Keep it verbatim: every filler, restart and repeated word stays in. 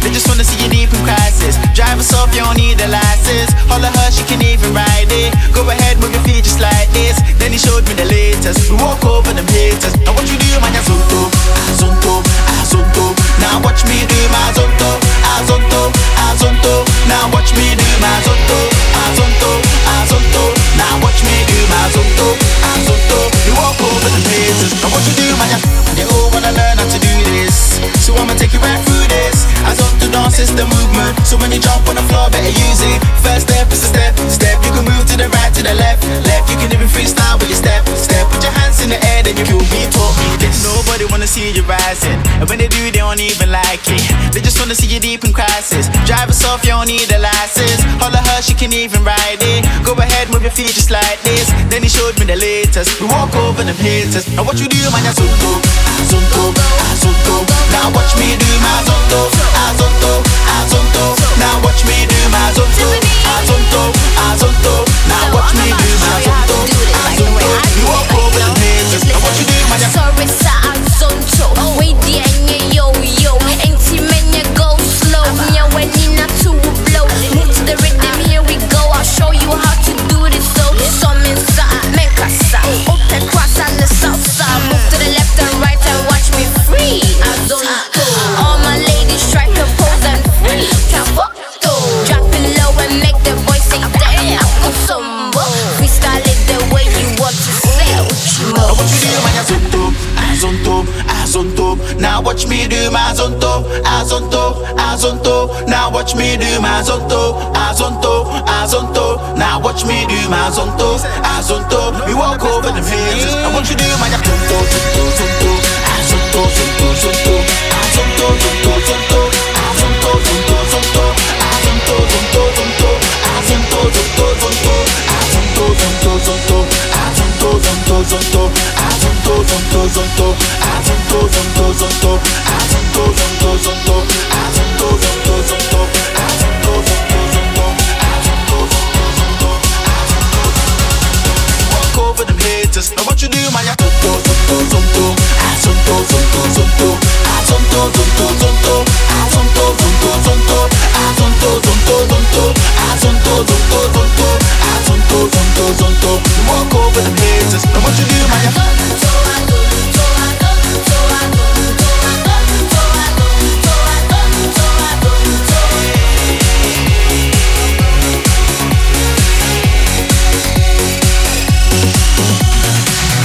They just wanna see you deep in crisis. Drive us off, you don't need a license. Holler her, she can even ride it. Go ahead, move your feet just like this. Then he showed me the latest. We walk over them haters. Now what you do, man, ya zonto, ah zonto, ah zonto. Now watch me do my zonto, ah zonto, ah zonto. Now watch me do my zonto, ah zonto, ah zonto. Now watch me do my zonto, ah zonto. We walk over them haters. Now what you do, man, ya. They all wanna learn how to do this, so I'ma take you right through this. As on to dance is the movement, so when you jump on the floor, better use it. First step is a step, step. You can move to the right, to the left, left. You can even freestyle with your step, step. Put your hands in the air, then you can be taught me this. Nobody wanna see you rising, and when they do, they don't even like it. They just wanna see you deep in crisis. Drive us off, you don't need a license. Holler her, she can even ride it. Go ahead, move your feet just like this. Then he showed me the latest. We walk over them haters. Now what you do, man, ya zonto, ah zonto, ah zonto. Now watch me do my zonto, ah zonto, ah zonto. Now watch me do my zonto, ah zonto, ah zonto. Now watch me do my zonto, ah zonto. We walk over them haters. Now what you do, man, ya. Sorry, sa ah zonto. Wait, the yo yo. Ain't men ya go slow. Nya when you not to blow. Move to the rhythm, here we go. I'll show you how to do this. So some inside, men casa. Open cross on the south side. Move to the left and right and watch me free. I zonto. All my ladies try to pose and free. Can't fuck though. Drop it low and make the boys say damn. Go sombo. Freestyle it the way you want to say. Now what you do, man, ya zonto, ah zonto, ah zonto. Now watch me do my zonto, ah zonto, ah zonto. Now watch me do my zonto, ah zonto, ah zonto. Now watch me do my zonto, ah zonto. We walk over them haters. Now what you do, man, ya zonto, zonto, zonto.